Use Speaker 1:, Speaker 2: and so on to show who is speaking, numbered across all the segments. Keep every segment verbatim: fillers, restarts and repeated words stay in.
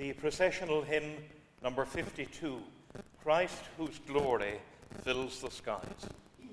Speaker 1: the processional hymn number fifty-two, Christ whose glory fills the skies.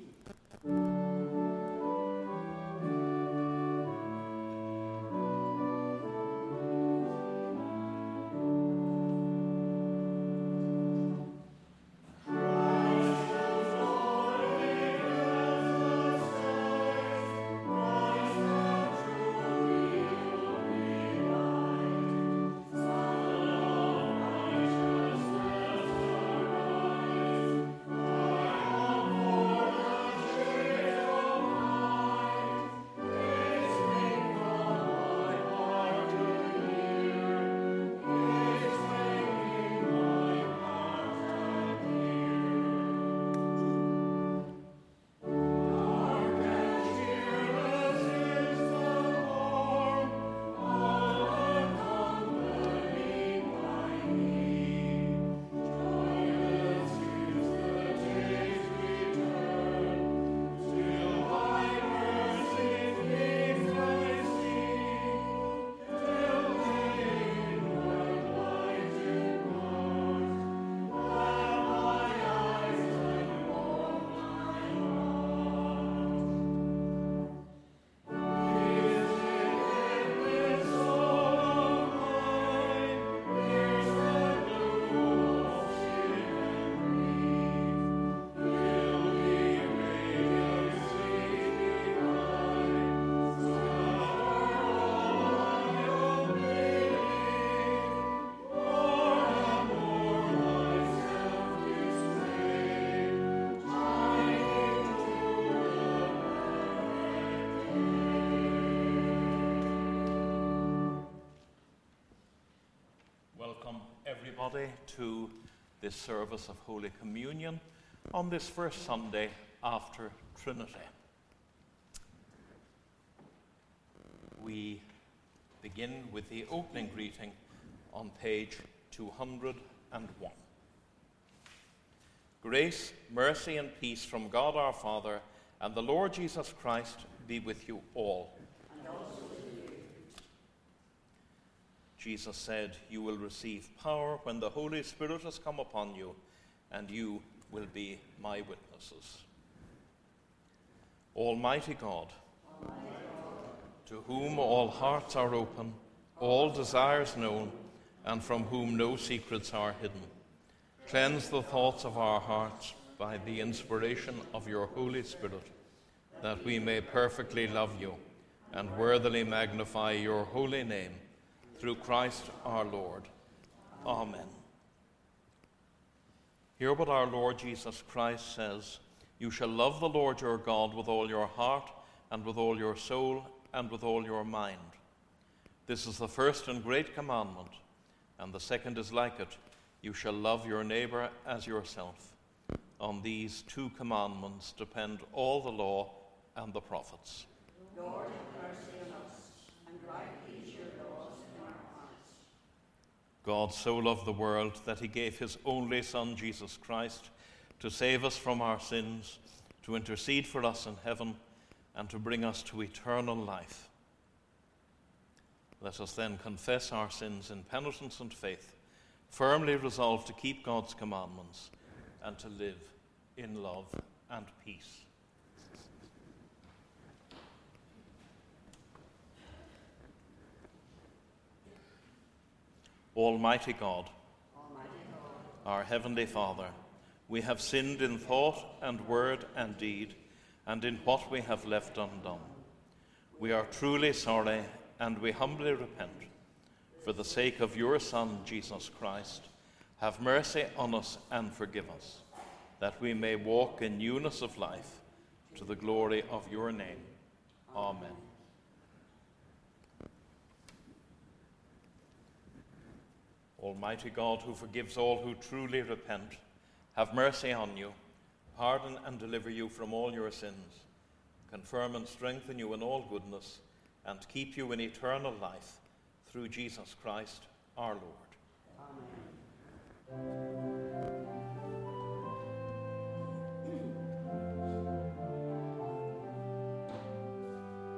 Speaker 1: Everybody to this service of Holy Communion on this first Sunday after Trinity. We begin with the opening greeting on page two hundred one. Grace, mercy, and peace from God our Father and the Lord Jesus Christ be with you all.
Speaker 2: And also with you.
Speaker 1: Jesus said, "You will receive power when the Holy Spirit has come upon you, and you will be my witnesses." Almighty God,
Speaker 2: Almighty God,
Speaker 1: to whom all hearts are open, all desires known, and from whom no secrets are hidden, cleanse the thoughts of our hearts by the inspiration of your Holy Spirit, that we may perfectly love you and worthily magnify your holy name, through Christ our Lord. Amen. Hear what our Lord Jesus Christ says: "You shall love the Lord your God with all your heart, and with all your soul, and with all your mind. This is the first and great commandment, and the second is like it: you shall love your neighbor as yourself. On these two commandments depend all the law and the prophets."
Speaker 2: Lord, have mercy on us, and write these your laws in our hearts.
Speaker 1: God so loved the world that he gave his only Son, Jesus Christ, to save us from our sins, to intercede for us in heaven, and to bring us to eternal life. Let us then confess our sins in penitence and faith, firmly resolved to keep God's commandments and to live in love and peace. Almighty God,
Speaker 2: Almighty God,
Speaker 1: our Heavenly Father, we have sinned in thought and word and deed, and in what we have left undone. We are truly sorry, and we humbly repent. For the sake of your Son, Jesus Christ, have mercy on us and forgive us, that we may walk in newness of life, to the glory of your name. Amen. Almighty God, who forgives all who truly repent, have mercy on you, pardon and deliver you from all your sins, confirm and strengthen you in all goodness, and keep you in eternal life, through Jesus Christ our Lord.
Speaker 2: Amen.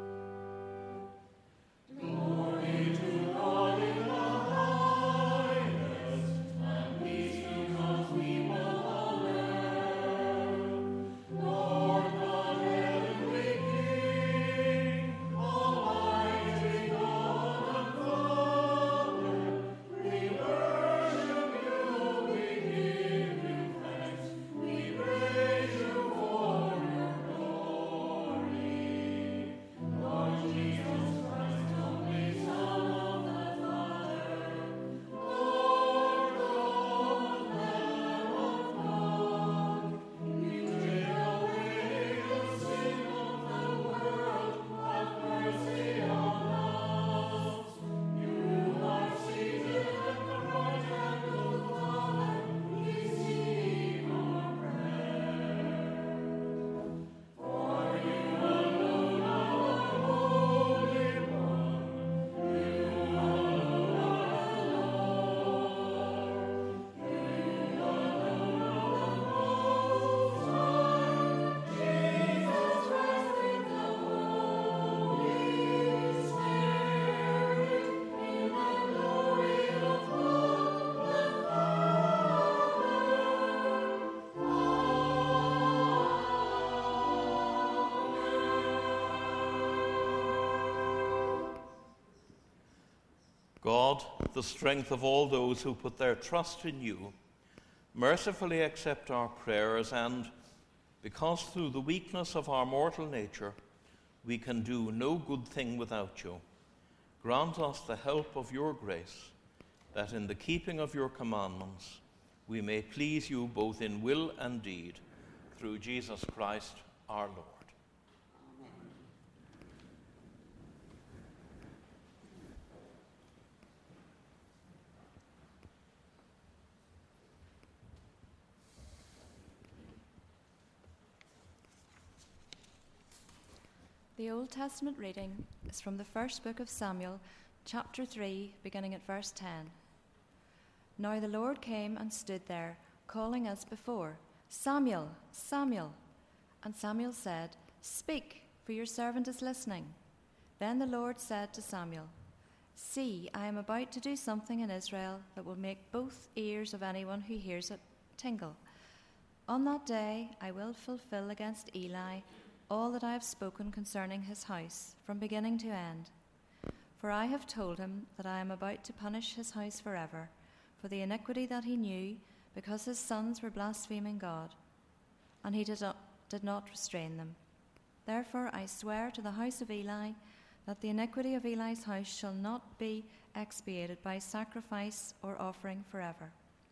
Speaker 3: Glory to God in the highest.
Speaker 1: God, the strength of all those who put their trust in you, mercifully accept our prayers, and, because through the weakness of our mortal nature we can do no good thing without you, grant us the help of your grace, that in the keeping of your commandments we may please you both in will and deed, through Jesus Christ our Lord.
Speaker 3: The Old Testament reading is from the first book of Samuel, chapter three, beginning at verse ten. Now the Lord came and stood there, calling as before, Samuel, Samuel. And Samuel said, Speak, for your servant is listening. Then the Lord said to Samuel, See, I am about to do something in Israel that will make both ears of anyone who hears it tingle. On that day I will fulfill against Eli all that I have spoken concerning his house, from beginning to end. For I have told him that I am about to punish his house forever, for the iniquity that he knew, because his sons were blaspheming God, and he did not, did not restrain them. Therefore I swear to the house of Eli that the iniquity of Eli's house shall not be expiated by sacrifice or offering forever.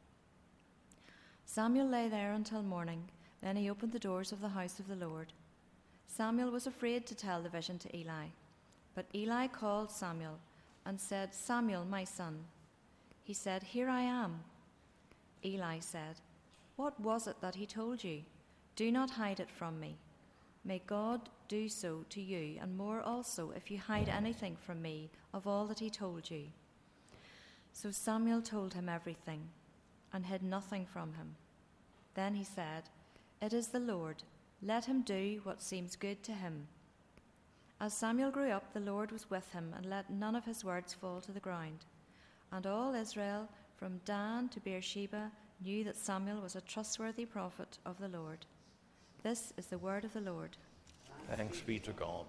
Speaker 3: Samuel lay there until morning. Then he opened the doors of the house of the Lord. Samuel was afraid to tell the vision to Eli. But Eli called Samuel and said, Samuel, my son. He said, Here I am. Eli said, What was it that he told you? Do not hide it from me. May God do so to you, and more also, if you hide anything from me of all that he told you. So Samuel told him everything, and hid nothing from him. Then he said, It is the Lord. Let him do what seems good to him. As Samuel grew up, the Lord was with him, and let none of his words fall to the ground. And all Israel, from Dan to Beersheba, knew that Samuel was a trustworthy prophet of the Lord. This is the word of the Lord.
Speaker 1: Thanks be to God.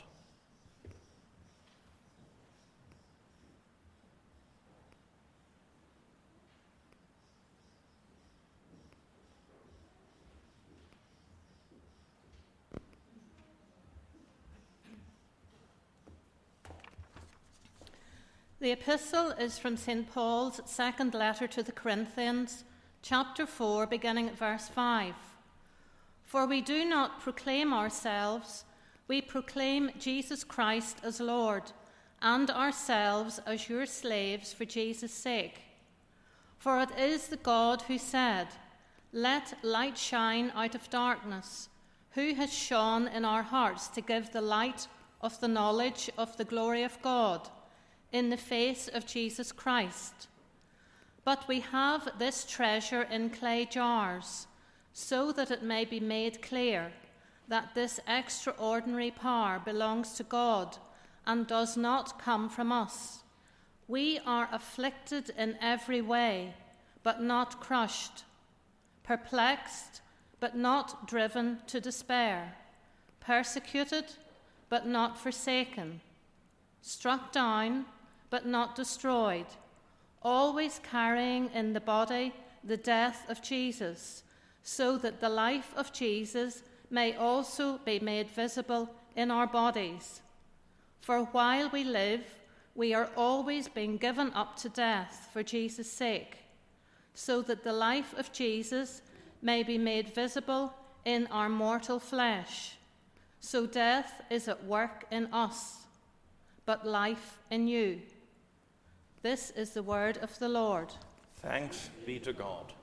Speaker 4: The epistle is from Saint Paul's second letter to the Corinthians, chapter four, beginning at verse five. For we do not proclaim ourselves, we proclaim Jesus Christ as Lord, and ourselves as your slaves for Jesus' sake. For it is the God who said, Let light shine out of darkness, who has shone in our hearts to give the light of the knowledge of the glory of God in the face of Jesus Christ. But we have this treasure in clay jars, so that it may be made clear that this extraordinary power belongs to God and does not come from us. We are afflicted in every way, but not crushed, perplexed, but not driven to despair, persecuted, but not forsaken, struck down, but not destroyed, always carrying in the body the death of Jesus, so that the life of Jesus may also be made visible in our bodies. For while we live, we are always being given up to death for Jesus' sake, so that the life of Jesus may be made visible in our mortal flesh. So death is at work in us, but life in you. This is the word of the Lord.
Speaker 1: Thanks be to God.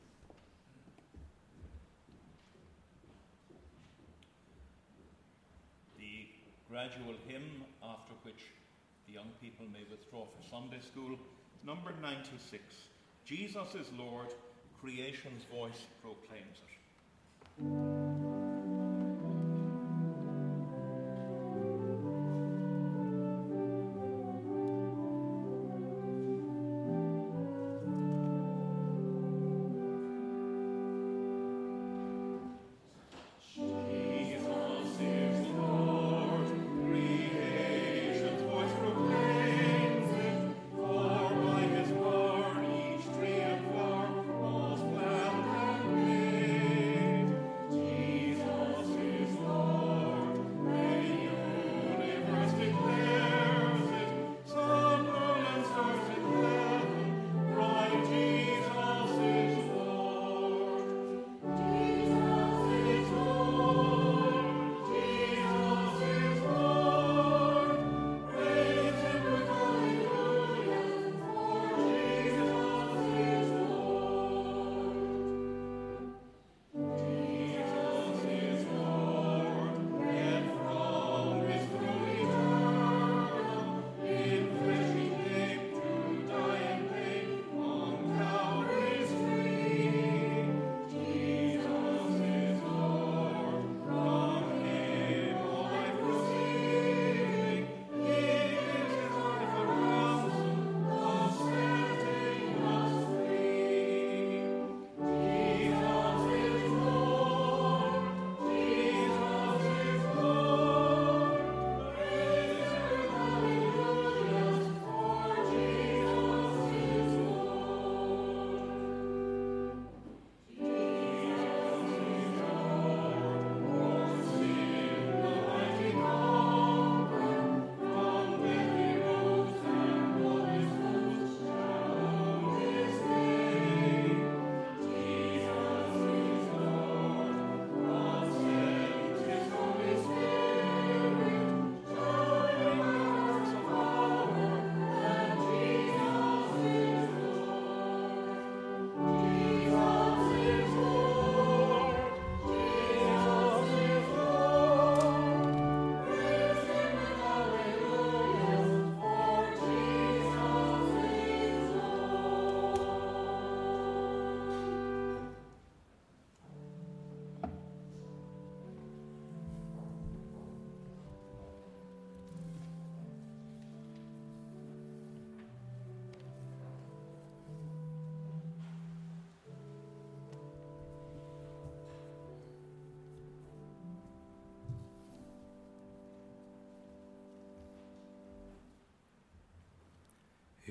Speaker 1: The gradual hymn, after which the young people may withdraw for Sunday school, number ninety-six. Jesus is Lord, creation's voice proclaims it.
Speaker 5: For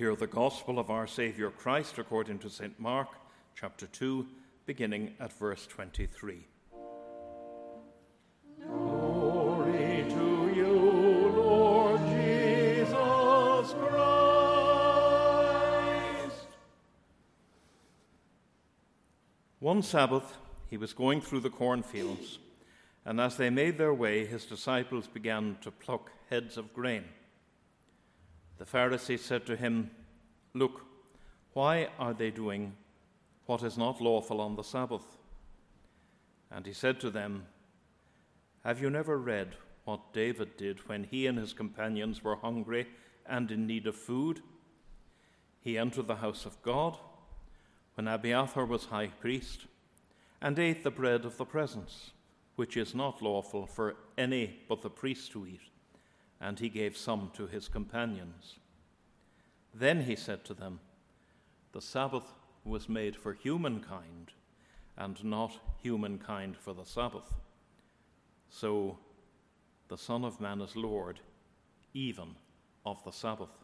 Speaker 1: Hear the gospel of our Saviour Christ according to Saint Mark, chapter two, beginning at verse twenty-three. Glory to you, Lord Jesus Christ. One Sabbath, he was going through the cornfields, and as they made their way, his disciples began to pluck heads of grain. The Pharisees said to him, "Look, why are they doing what is not lawful on the Sabbath?" And he said to them, "Have you never read what David did when he and his companions were hungry and in need of food? He entered the house of God when Abiathar was high priest and ate the bread of the presence, which is not lawful for any but the priest to eat, and he gave some to his companions. Then he said to them, the Sabbath was made for humankind, and not humankind for the Sabbath. So the Son of Man is Lord, even of the Sabbath."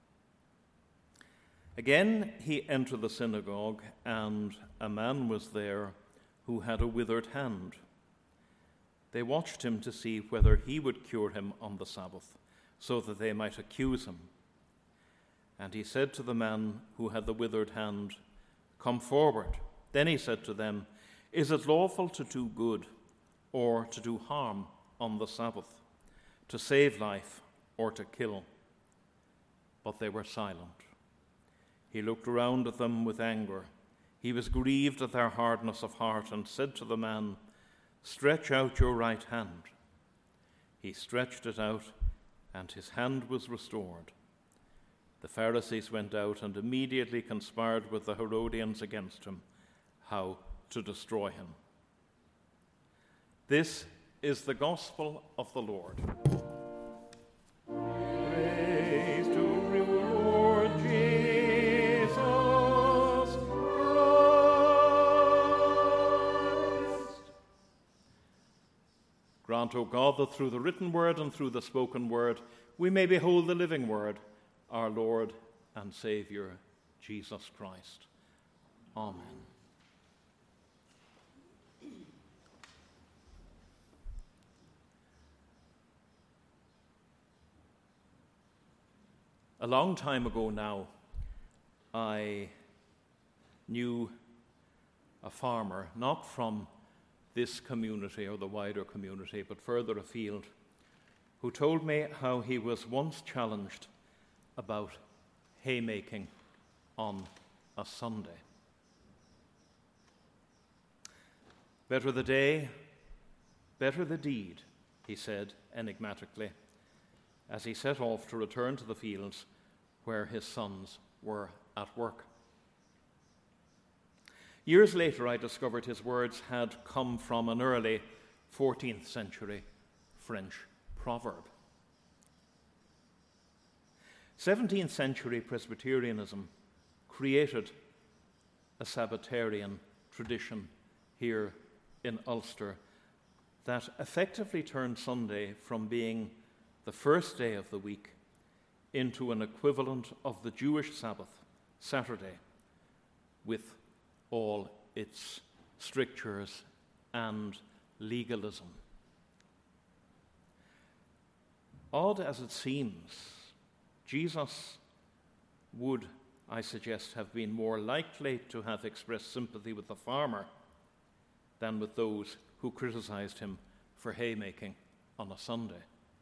Speaker 1: Again he entered the synagogue, and a man was there who had a withered hand. They watched him to see whether he would cure him on the Sabbath, so that they might accuse him. And he said to the man who had the withered hand, "Come forward." Then he said to them, "Is it lawful to do good or to do harm on the Sabbath, to save life or to kill?" But they were silent. He looked around at them with anger. He was grieved at their hardness of heart and said to the man, "Stretch out your right hand." He stretched it out, and his hand was restored. The Pharisees went out and immediately conspired with the Herodians against him, how to destroy him. This is the gospel of the Lord. Praise to you, Lord Jesus Christ. Grant, O God, that through the written word and through the spoken word we may behold the living word, our Lord and Saviour, Jesus Christ. Amen. A long time ago now, I knew a farmer, not from this community or the wider community, but further afield, who told me how he was once challenged about haymaking on a Sunday. "Better the day, better the deed," he said enigmatically, as he set off to return to the fields where his sons were at work. Years later, I discovered his words had come from an early fourteenth century French proverb. seventeenth century Presbyterianism created a Sabbatarian tradition here in Ulster that effectively turned Sunday from being the first day of the week into an equivalent of the Jewish Sabbath, Saturday, with all its strictures and legalism. Odd as it seems, Jesus would, I suggest, have been more likely to have expressed sympathy with the farmer than with those who criticized him for haymaking on a Sunday.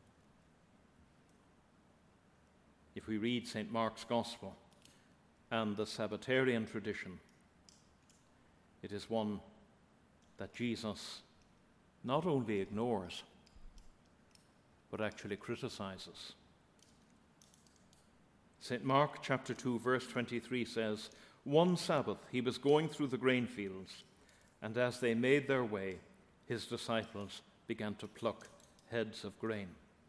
Speaker 1: If we read Saint Mark's Gospel and the Sabbatarian tradition, it is one that Jesus not only ignores, but actually criticizes. Saint Mark chapter two, verse twenty-three says, "One Sabbath he was going through the grain fields, and as they made their way, his disciples began to pluck heads of grain."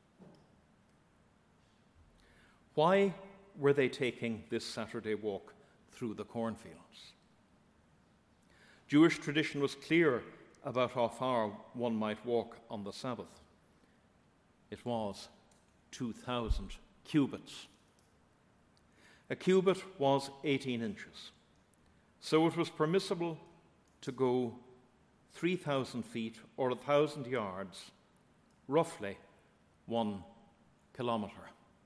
Speaker 1: Why were they taking this Saturday walk through the cornfields? Jewish tradition was clear about how far one might walk on the Sabbath. It was two thousand cubits. A cubit was eighteen inches, so it was permissible to go three thousand feet or one thousand yards, roughly one kilometre.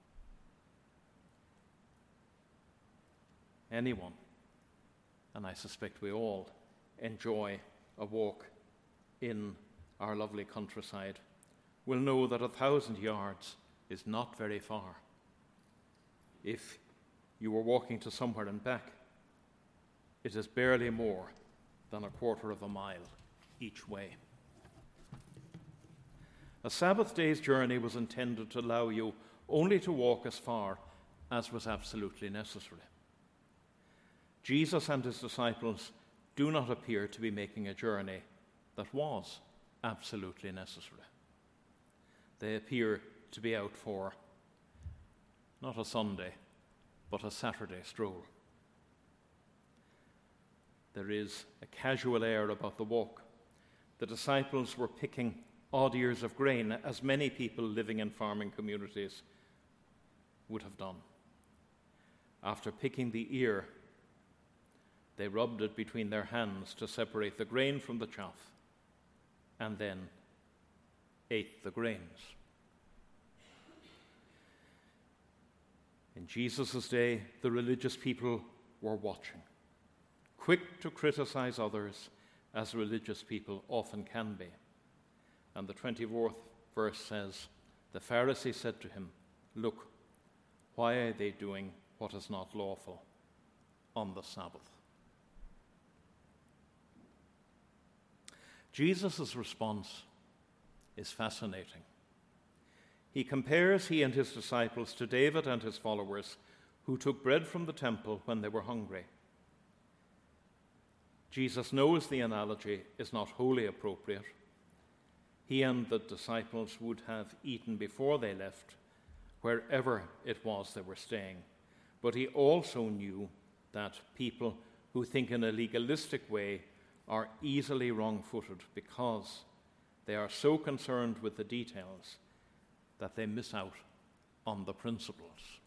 Speaker 1: Anyone, and I suspect we all, enjoy a walk in our lovely countryside, will know that a thousand yards is not very far. If you were walking to somewhere and back, it is barely more than a quarter of a mile each way. A Sabbath day's journey was intended to allow you only to walk as far as was absolutely necessary. Jesus and his disciples do not appear to be making a journey that was absolutely necessary. They appear to be out for not a Sunday, but a Saturday stroll. There is a casual air about the walk. The disciples were picking odd ears of grain, as many people living in farming communities would have done. After picking the ear, they rubbed it between their hands to separate the grain from the chaff, and then ate the grains. In Jesus' day, the religious people were watching, quick to criticize others, as religious people often can be. And the twenty-fourth verse says, "The Pharisee said to him, 'Look, why are they doing what is not lawful on the Sabbath?'" Jesus' response is fascinating. He compares he and his disciples to David and his followers, who took bread from the temple when they were hungry. Jesus knows the analogy is not wholly appropriate. He and the disciples would have eaten before they left, wherever it was they were staying. But he also knew that people who think in a legalistic way are easily wrong-footed because they are so concerned with the details that they miss out on the principles.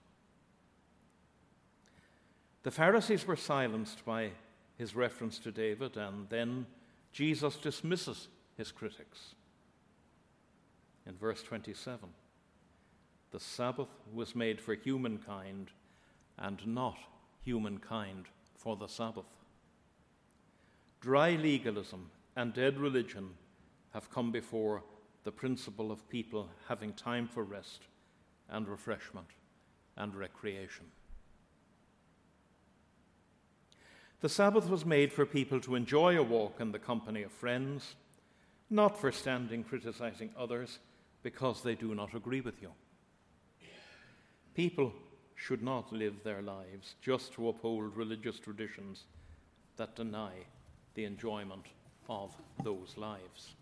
Speaker 1: The Pharisees were silenced by his reference to David, and then Jesus dismisses his critics. In verse twenty-seven, "The Sabbath was made for humankind, and not humankind for the Sabbath." Dry legalism and dead religion have come before the principle of people having time for rest and refreshment and recreation. The Sabbath was made for people to enjoy a walk in the company of friends, not for standing criticizing others because they do not agree with you. People should not live their lives just to uphold religious traditions that deny the enjoyment of those lives.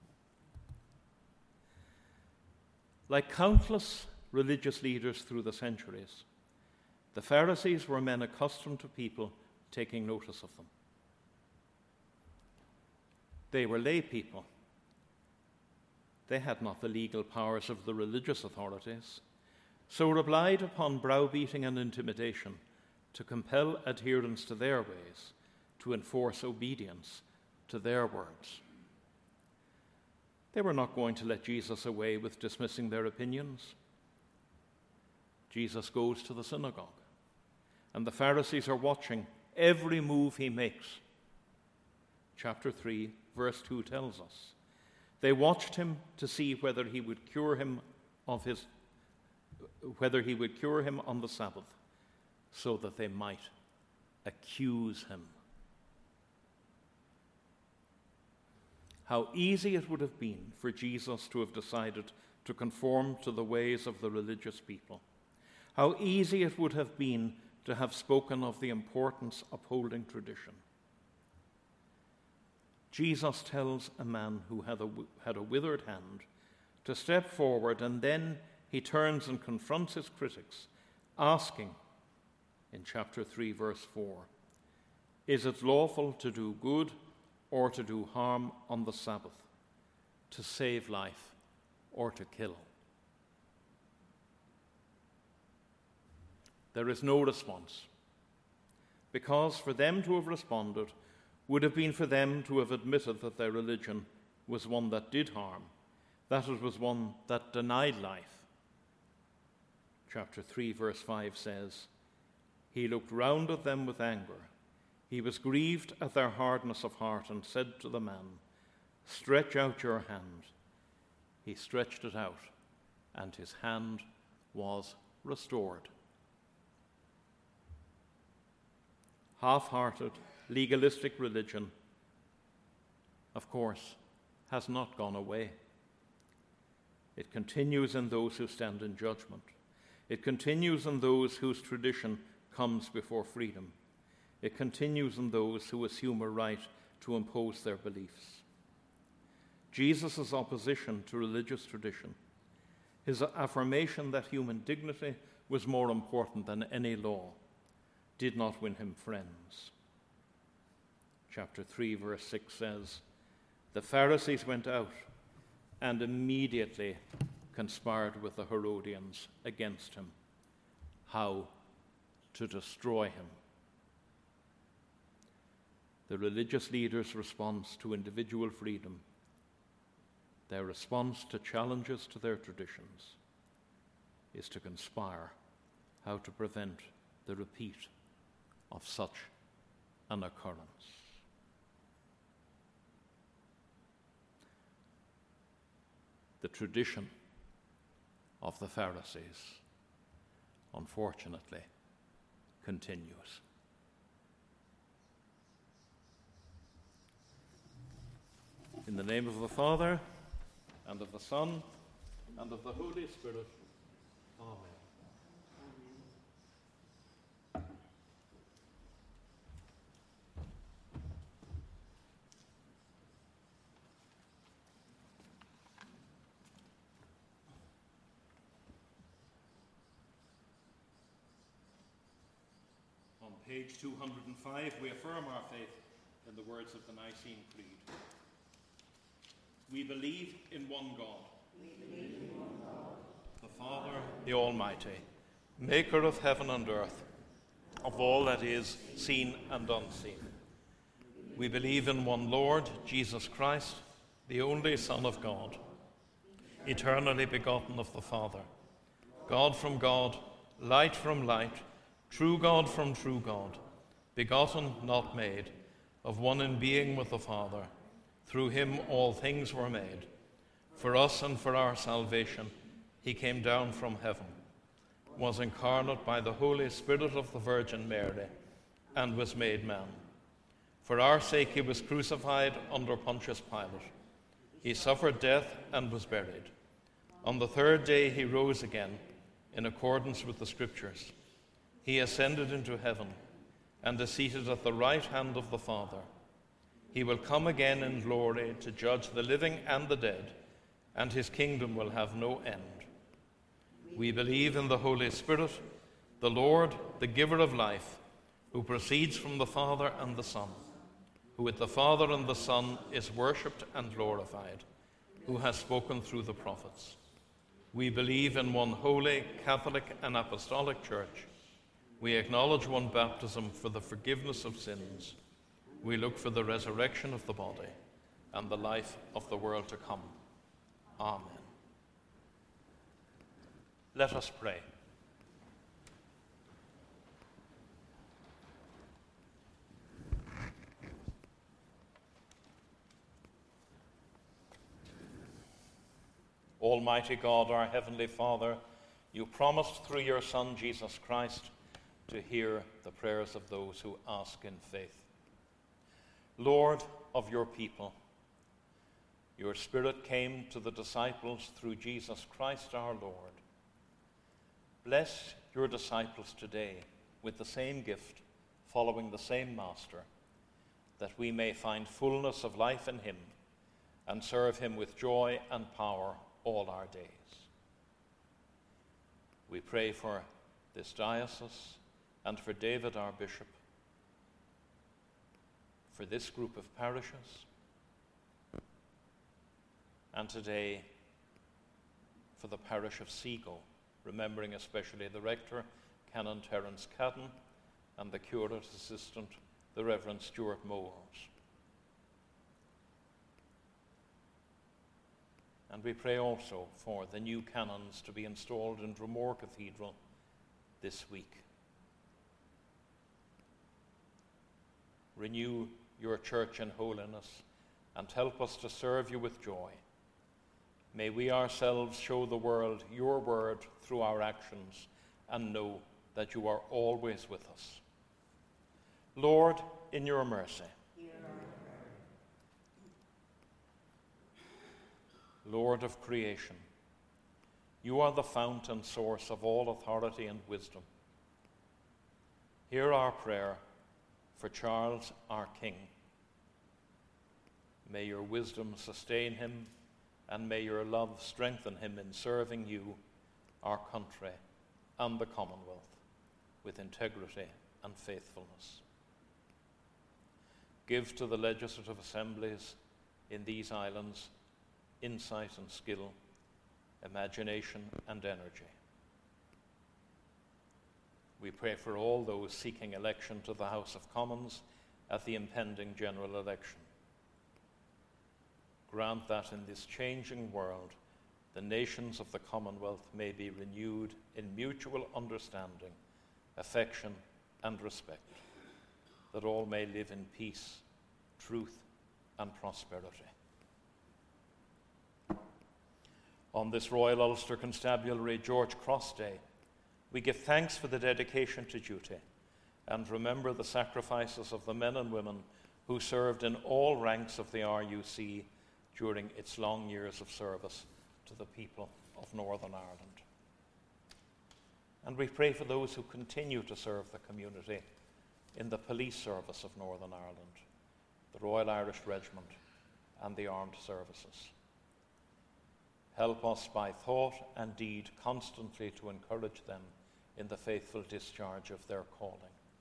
Speaker 1: Like countless religious leaders through the centuries, the Pharisees were men accustomed to people taking notice of them. They were lay people. They had not the legal powers of the religious authorities, so relied upon browbeating and intimidation to compel adherence to their ways, to enforce obedience to their words. They were not going to let Jesus away with dismissing their opinions. Jesus goes to the synagogue, and the Pharisees are watching every move he makes. Chapter three, verse two tells us, they watched him to see whether he would cure him of his, whether he would cure him on the Sabbath, so that they might accuse him. How easy it would have been for Jesus to have decided to conform to the ways of the religious people. How easy it would have been to have spoken of the importance of upholding tradition. Jesus tells a man who had a, had a withered hand to step forward, and then he turns and confronts his critics, asking in chapter three, verse four, "Is it lawful to do good or to do harm on the Sabbath, to save life or to kill?" There is no response. Because for them to have responded would have been for them to have admitted that their religion was one that did harm, that it was one that denied life. Chapter three, verse five says, "He looked round at them with anger. He was grieved at their hardness of heart and said to the man, 'Stretch out your hand.' He stretched it out, and his hand was restored." Half-hearted, legalistic religion, of course, has not gone away. It continues in those who stand in judgment. It continues in those whose tradition comes before freedom. It continues in those who assume a right to impose their beliefs. Jesus' opposition to religious tradition, his affirmation that human dignity was more important than any law, did not win him friends. Chapter three, verse six says, "The Pharisees went out and immediately conspired with the Herodians against him." How? To destroy him. The religious leaders' response to individual freedom, their response to challenges to their traditions, is to conspire how to prevent the repeat of such an occurrence. The tradition of the Pharisees, unfortunately, continues. In the name of the Father, and of the Son, and of the Holy Spirit. Amen. On page two hundred five, we affirm our faith in the words of the Nicene Creed. We believe in one God, we believe in one God, the Father, the Almighty, maker of heaven and earth, of all that is seen and unseen. We believe in one Lord, Jesus Christ, the only Son of God, eternally begotten of the Father, God from God, light from light, true God from true God, begotten, not made, of one in being with the Father. Through him all things were made. For us and for our salvation, he came down from heaven, was incarnate by the Holy Spirit of the Virgin Mary, and was made man. For our sake he was crucified under Pontius Pilate. He suffered death and was buried. On the third day he rose again, in accordance with the Scriptures. He ascended into heaven, and is seated at the right hand of the Father. He will come again in glory to judge the living and the dead, and his kingdom will have no end. We believe in the Holy Spirit, the Lord, the giver of life, who proceeds from the Father and the Son, who with the Father and the Son is worshipped and glorified, who has spoken through the prophets. We believe in one holy, Catholic, and Apostolic Church. We acknowledge one baptism for the forgiveness of sins. We look for the resurrection of the body and the life of the world to come. Amen. Let us pray. Almighty God, our Heavenly Father, you promised through your Son, Jesus Christ, to hear the prayers of those who ask in faith. Lord of your people, your Spirit came to the disciples through Jesus Christ our Lord. Bless your disciples today with the same gift, following the same Master, that we may find fullness of life in him and serve him with joy and power all our days. We pray for this diocese and for David, our bishop, for this group of parishes, and today for the parish of Seago, remembering especially the rector, Canon Terence Cadden, and the curate assistant, the Reverend Stuart Moores. And we pray also for the new canons to be installed in Dromore Cathedral this week. Renew your church in holiness and help us to serve you with joy. May we ourselves show the world your word through our actions and know that you are always with us. Lord, in your mercy. Lord of creation, you are the fount and source of all authority and wisdom. Hear our prayer for Charles, our King. May your wisdom sustain him, and may your love strengthen him in serving you, our country, and the Commonwealth with integrity and faithfulness. Give to the legislative assemblies in these islands insight and skill, imagination and energy. We pray for all those seeking election to the House of Commons at the impending general election. Grant that in this changing world, the nations of the Commonwealth may be renewed in mutual understanding, affection, and respect, that all may live in peace, truth, and prosperity. On this Royal Ulster Constabulary George Cross Day, we give thanks for the dedication to duty and remember the sacrifices of the men and women who served in all ranks of the R U C during its long years of service to the people of Northern Ireland. And we pray for those who continue to serve the community in the police service of Northern Ireland, the Royal Irish Regiment, and the armed services. Help us by thought and deed constantly to encourage them in the faithful discharge of their calling.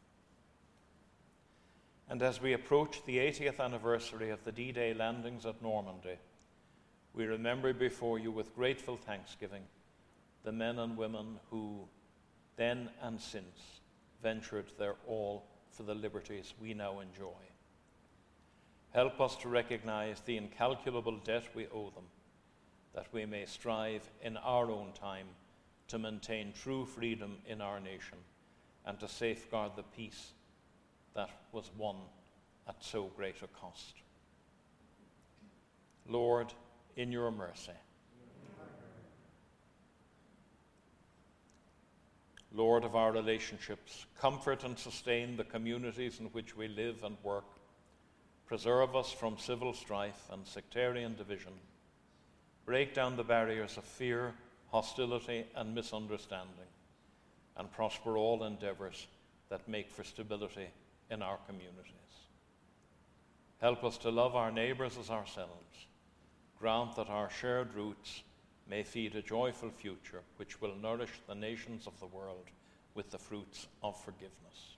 Speaker 1: And as we approach the eightieth anniversary of the D-Day landings at Normandy, we remember before you with grateful thanksgiving the men and women who, then and since, ventured their all for the liberties we now enjoy. Help us to recognize the incalculable debt we owe them, that we may strive in our own time to maintain true freedom in our nation and to safeguard the peace that was won at so great a cost. Lord, in your mercy. Lord of our relationships, comfort and sustain the communities in which we live and work. Preserve us from civil strife and sectarian division. Break down the barriers of fear, hostility, and misunderstanding, and prosper all endeavours that make for stability in our communities. Help us to love our neighbours as ourselves. Grant that our shared roots may feed a joyful future which will nourish the nations of the world with the fruits of forgiveness.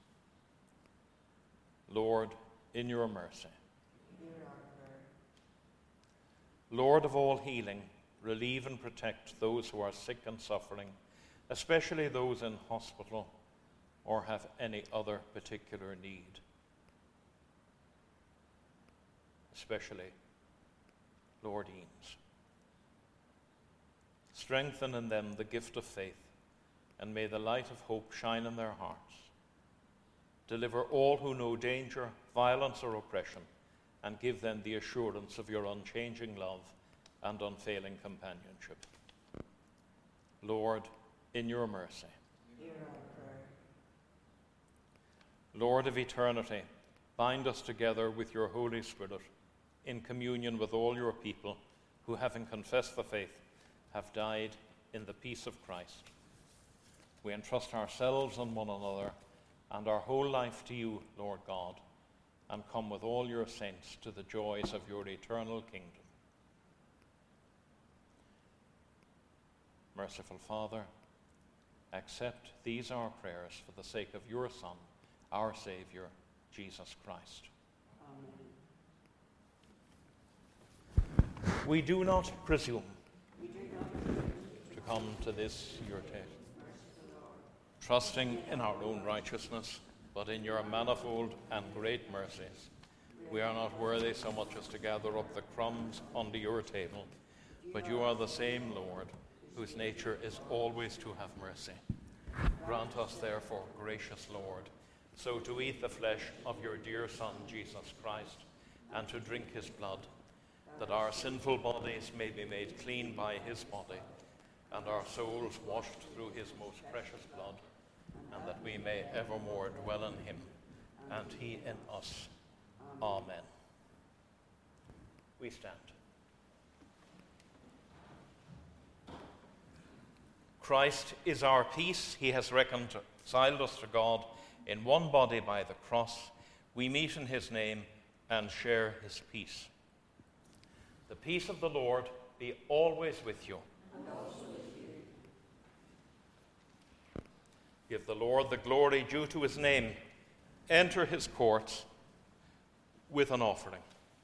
Speaker 1: Lord, in your mercy. Lord of all healing, relieve and protect those who are sick and suffering, especially those in hospital or have any other particular need. Especially Lord Eames. Strengthen in them the gift of faith, and may the light of hope shine in their hearts. Deliver all who know danger, violence, or oppression, and give them the assurance of your unchanging love and unfailing companionship. Lord, in your mercy. Lord of eternity, bind us together with your Holy Spirit in communion with all your people who, having confessed the faith, have died in the peace of Christ. We entrust ourselves and one another and our whole life to you, Lord God, and come with all your saints to the joys of your eternal kingdom. Merciful Father, accept these our prayers for the sake of your Son, our Saviour, Jesus Christ. Amen. We do not presume to come to this your table. trusting in our own righteousness, but in your manifold and great mercies. We are not worthy so much as to gather up the crumbs under your table, but you are the same Lord, whose nature is always to have mercy. Grant us, therefore, gracious Lord, so to eat the flesh of your dear Son, Jesus Christ, and to drink his blood, that our sinful bodies may be made clean by his body, and our souls washed through his most precious blood, and that we may evermore dwell in him, and he in us. Amen. We stand. Christ is our peace. He has reconciled us to God in one body by the cross. We meet in his name and share his peace. The peace of the Lord be always with you.
Speaker 2: And also with you.
Speaker 1: Give the Lord the glory due to his name. Enter his courts with an offering.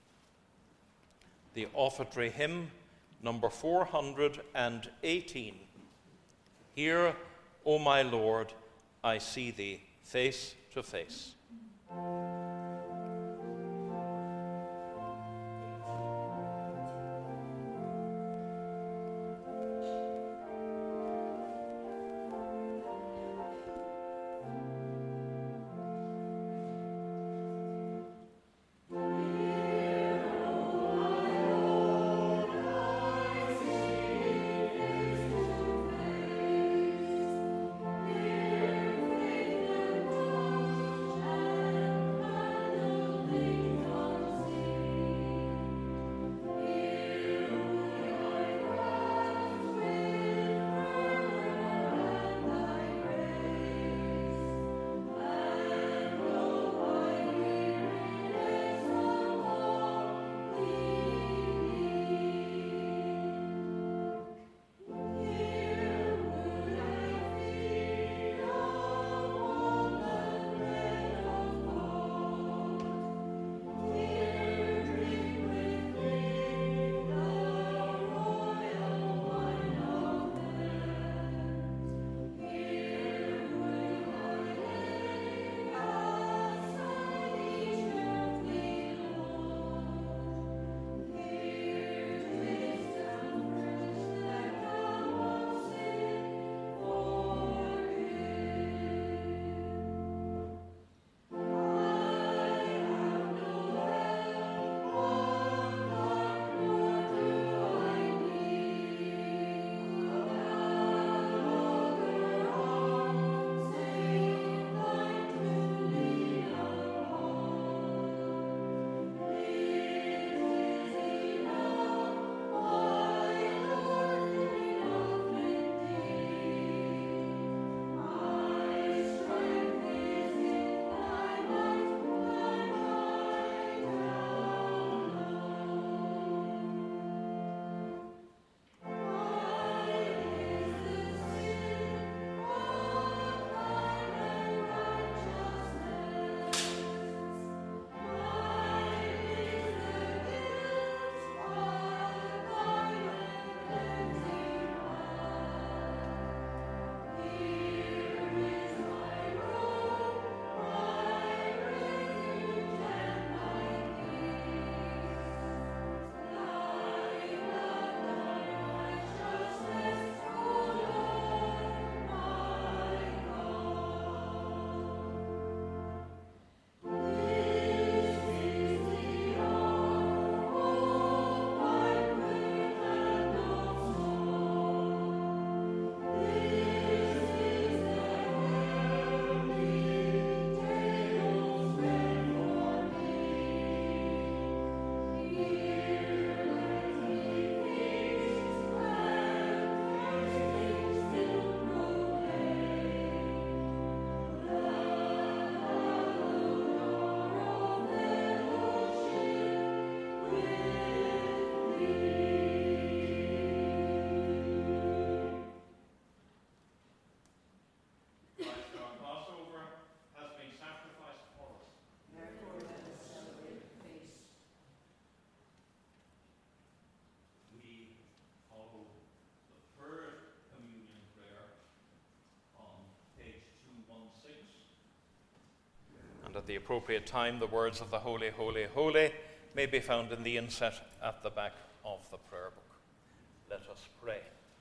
Speaker 1: The offertory hymn, number four hundred eighteen. Here, O my Lord, I see thee face to face.
Speaker 2: Faith and
Speaker 1: at the appropriate time, the words of the Holy, Holy, Holy may be found in the inset at the back of the prayer book. Let us pray.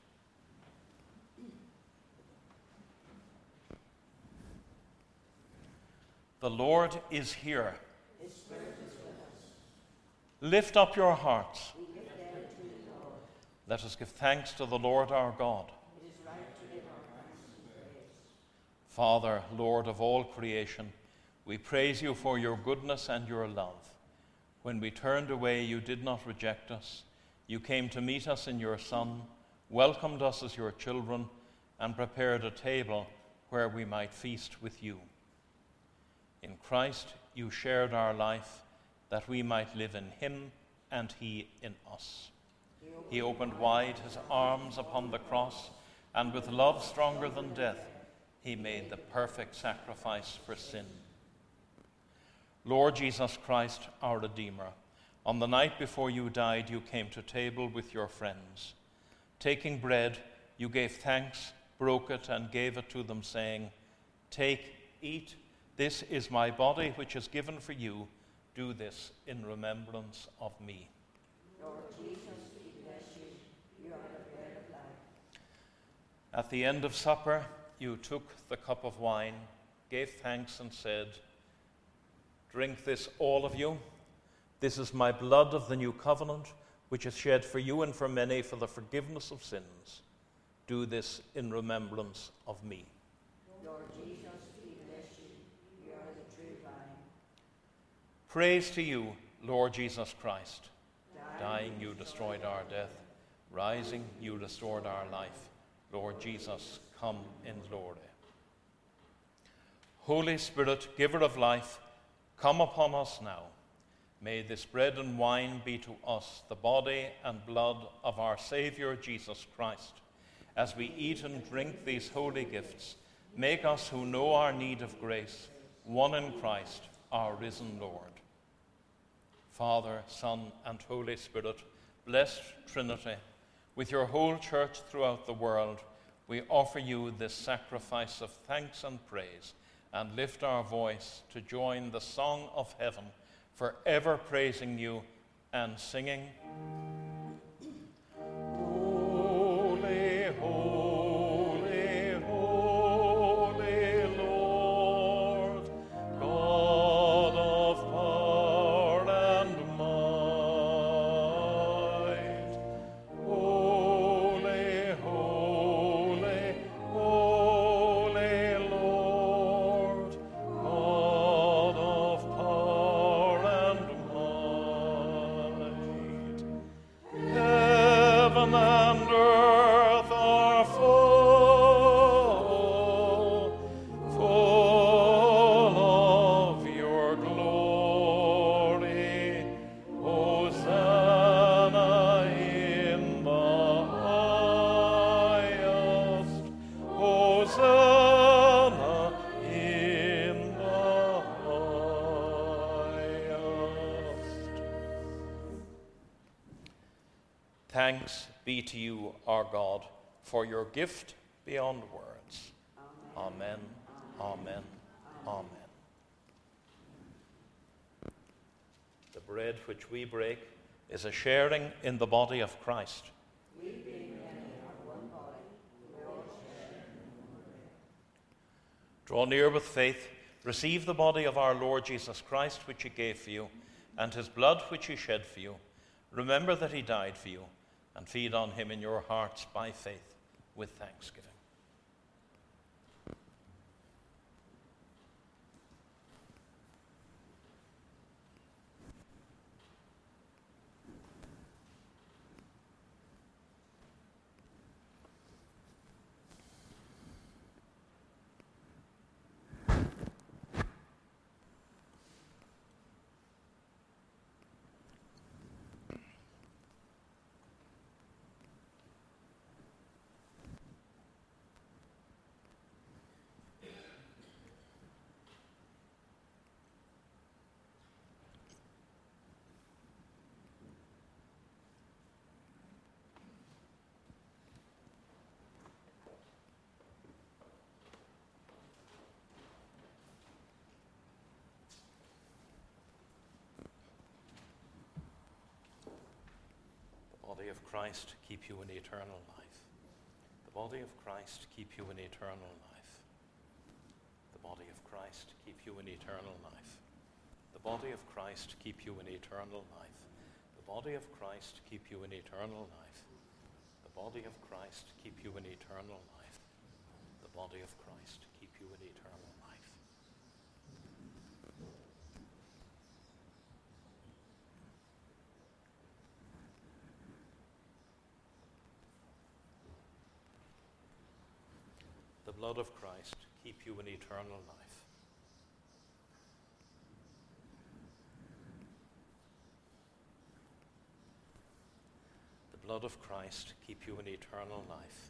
Speaker 1: The Lord is here.
Speaker 2: His Spirit is with us.
Speaker 1: Lift up your hearts.
Speaker 2: We give them to the Lord.
Speaker 1: Let us give thanks to the Lord our God.
Speaker 2: It is right to give our thanks and praise.
Speaker 1: Father, Lord of all creation, we praise you for your goodness and your love. When we turned away, you did not reject us. You came to meet us in your Son, welcomed us as your children, and prepared a table where we might feast with you. In Christ, you shared our life, that we might live in him and he in us. He opened wide his arms upon the cross, and with love stronger than death, he made the perfect sacrifice for sin. Lord Jesus Christ, our Redeemer, on the night before you died, you came to table with your friends. Taking bread, you gave thanks, broke it, and gave it to them, saying, "Take, eat. This is my body, which is given for you. Do this in remembrance of me."
Speaker 2: Lord Jesus, we bless you. You are the bread of life.
Speaker 1: At the end of supper, you took the cup of wine, gave thanks, and said, "Drink this, all of you. This is my blood of the new covenant, which is shed for you and for many for the forgiveness of sins. Do this in remembrance of me."
Speaker 2: Lord Jesus, we bless you. You are the true vine.
Speaker 1: Praise to you, Lord Jesus Christ. Dying, you destroyed our death. Rising, you restored our life. Lord Jesus, come in glory. Holy Spirit, giver of life, come upon us now. May this bread and wine be to us the body and blood of our Saviour Jesus Christ. As we eat and drink these holy gifts, make us who know our need of grace, one in Christ, our risen Lord. Father, Son, and Holy Spirit, blessed Trinity, with your whole church throughout the world, we offer you this sacrifice of thanks and praise, and lift our voice to join the song of heaven, forever praising you and singing, "Holy, holy, holy Lord, God of power and might. Holy, holy, holy Lord, God of power and might. Heaven and earth are full, full of your glory. Hosanna in the highest. Hosanna in the highest. Thanks be to you, our God, for your gift beyond words. Amen, amen, amen. The bread which we break is a sharing in the body of Christ. Draw near with faith, receive the body of our Lord Jesus Christ, which he gave for you, and his blood, which he shed for you. Remember that he died for you, and feed on him in your hearts by faith with thanksgiving. Christ keep you in eternal life. The body of Christ keep you in eternal life. The body of Christ keep you in eternal life. The body of Christ keep you in eternal life. The body of Christ keep you in eternal life. The body of Christ keep you in eternal life. The body of Christ keep you in eternal life. The blood of Christ keep you in eternal life. The blood of Christ keep you in eternal life.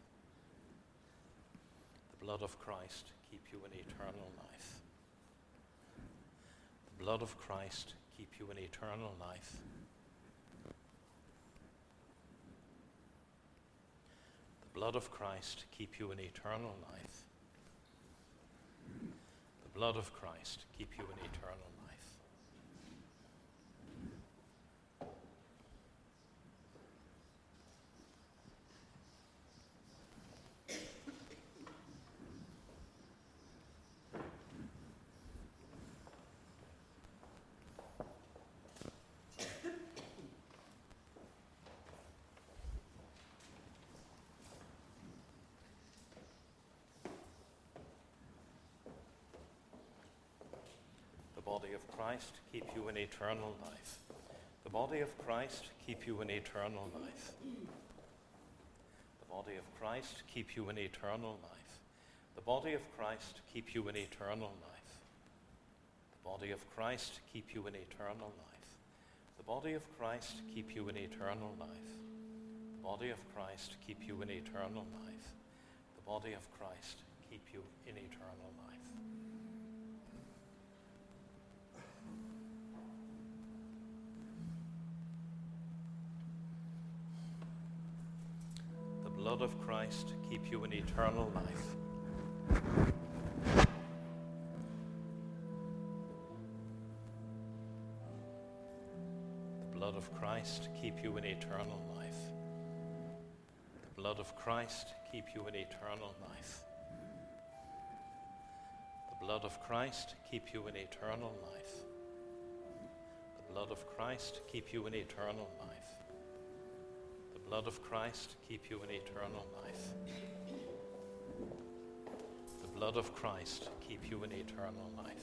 Speaker 1: The blood of Christ keep you in eternal life. The blood of Christ keep you in eternal life. The blood of Christ keep you in eternal life. The blood of Christ keep you in eternal life. The body of Christ keep you in eternal life. The body of Christ keep you in eternal life. The body of Christ keep you in eternal life. The body of Christ keep you in eternal life. The body of Christ keep you in eternal life. The body of Christ keep you in eternal life. The body of Christ keep you in eternal life. The body of Christ keep you in eternal life. The blood of Christ keep you in eternal life. The blood of Christ keep you in eternal life. The blood of Christ keep you in eternal life. The blood of Christ keep you in eternal life. The blood of Christ keep you in eternal life. The blood of Christ keep you in eternal life. The blood of Christ keep you in eternal life.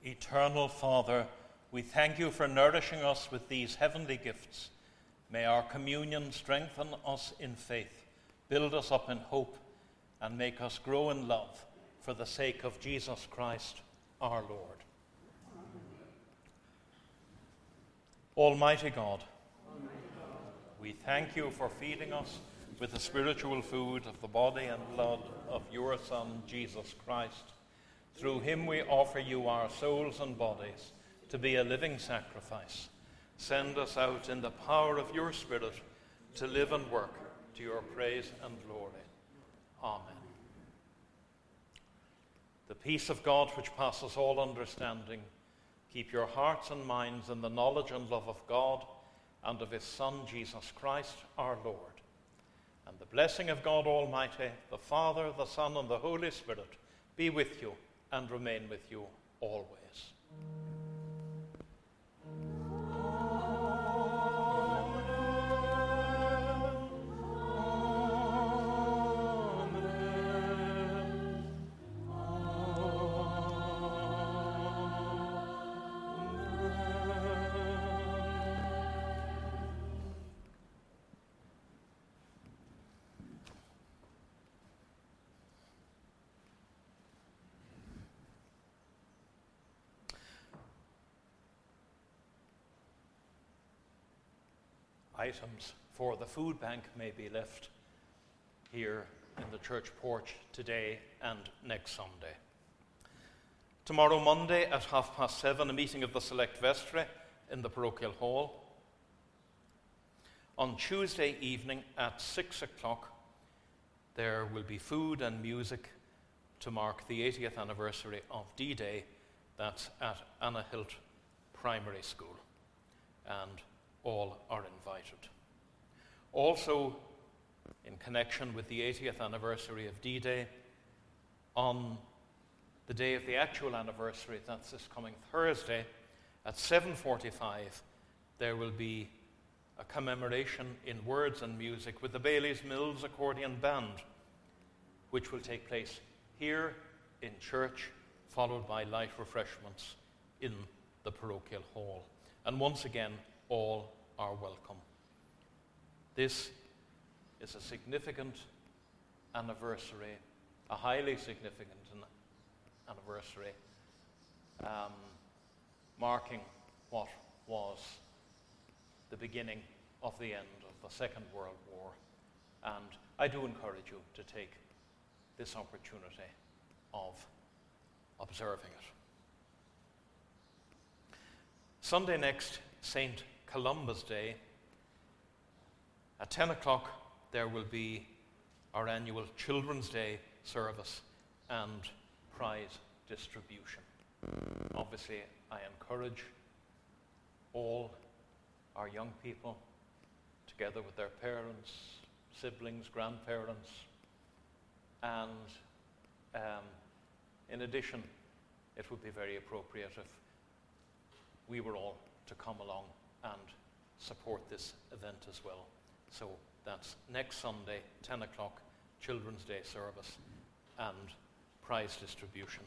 Speaker 1: Eternal Father, we thank you for nourishing us with these heavenly gifts. May our communion strengthen us in faith, build us up in hope, and make us grow in love for the sake of Jesus Christ, our Lord. Almighty God, we thank you for feeding us with the spiritual food of the body and blood of your Son, Jesus Christ. Through him we offer you our souls and bodies to be a living sacrifice. Send us out in the power of your Spirit to live and work to your praise and glory. Amen. The peace of God which passes all understanding, keep your hearts and minds in the knowledge and love of God and of his Son, Jesus Christ, our Lord. And the blessing of God Almighty, the Father, the Son, and the Holy Spirit be with you and remain with you always. Items for the food bank may be left here in the church porch today and next Sunday. Tomorrow, Monday, at half past seven, a meeting of the Select Vestry in the parochial hall. On Tuesday evening at six o'clock, there will be food and music to mark the eightieth anniversary of D-Day. That's at Anna Hilt Primary School, and all are invited. Also, in connection with the eightieth anniversary of D-Day, on the day of the actual anniversary, that's this coming Thursday, at seven forty-five, there will be a commemoration in words and music with the Bailey's Mills Accordion Band, which will take place here in church, followed by light refreshments in the parochial hall. And once again, all are welcome. This is a significant anniversary, a highly significant anniversary, um, marking what was the beginning of the end of the Second World War. And I do encourage you to take this opportunity of observing it. Sunday next, Saint Columba's Day. At ten o'clock, there will be our annual Children's Day service and prize distribution. Obviously, I encourage all our young people, together with their parents, siblings, grandparents, and um, in addition, it would be very appropriate if we were all to come along and support this event as well. So that's next Sunday, ten o'clock, Children's Day service and prize distribution.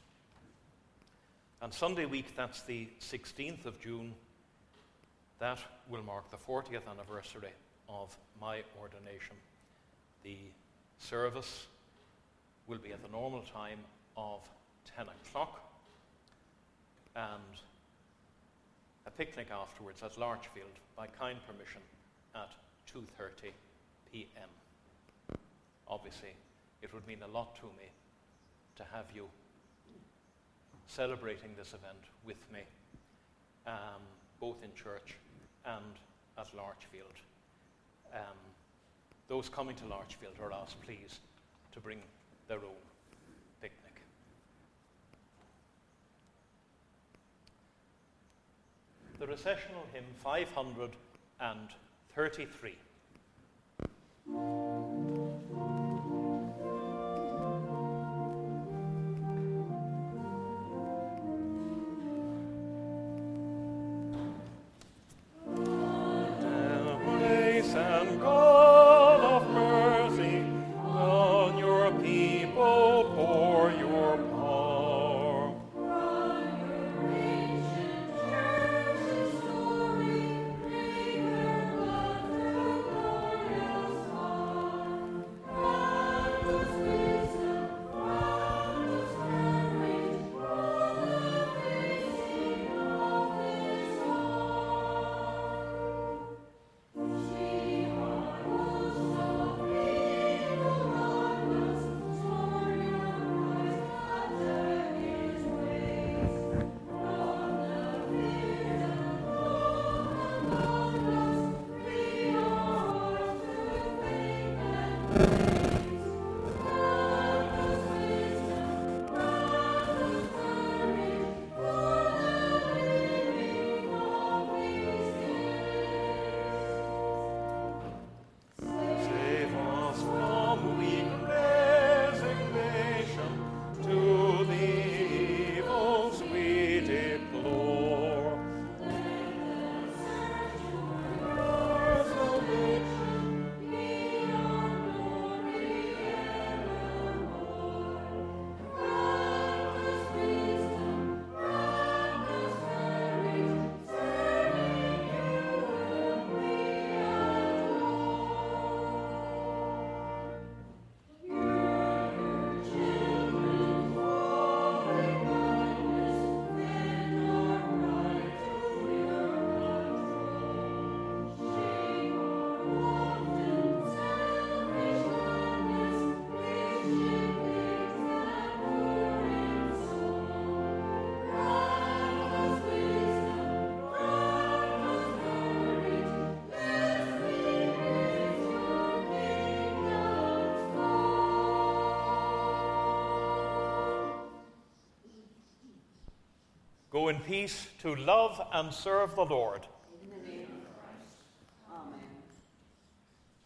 Speaker 1: And Sunday week, that's the sixteenth of June, that will mark the fortieth anniversary of my ordination. The service will be at the normal time of ten o'clock, and a picnic afterwards at Larchfield, by kind permission, at two thirty p.m. Obviously, it would mean a lot to me to have you celebrating this event with me, um, both in church and at Larchfield. Um, those coming to Larchfield are asked, please, to bring their own picnic. The recessional hymn five hundred thirty-three.
Speaker 5: And God of mercy, on your people pour your power. Go in peace to love and serve the Lord.